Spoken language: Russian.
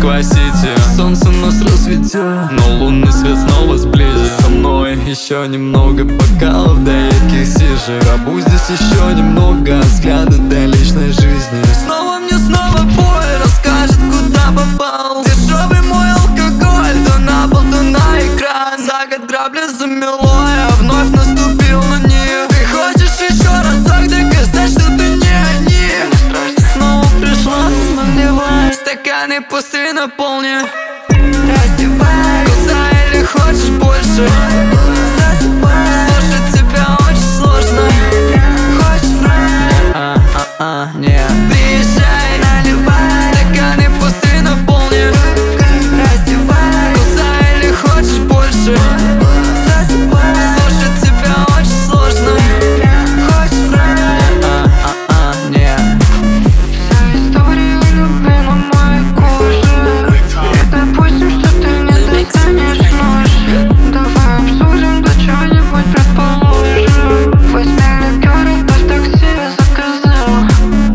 Москва-Сити. Солнце нас рассветет, но лунный свет снова сблизит. со мной еще немного бокалов до ярких сижек. Пробудь здесь еще немного, взгляда до личной жизни. Снова мне снова бой расскажет, куда попал. Дешевый мой алкоголь, то на пол, то на экран. За год грабли замело, я вновь наступил на них. Ты хочешь еще разок доказать, что ты не они? Снова пришла, наливай, стаканы пустые наполни. Раздевай, куда или хочешь больше?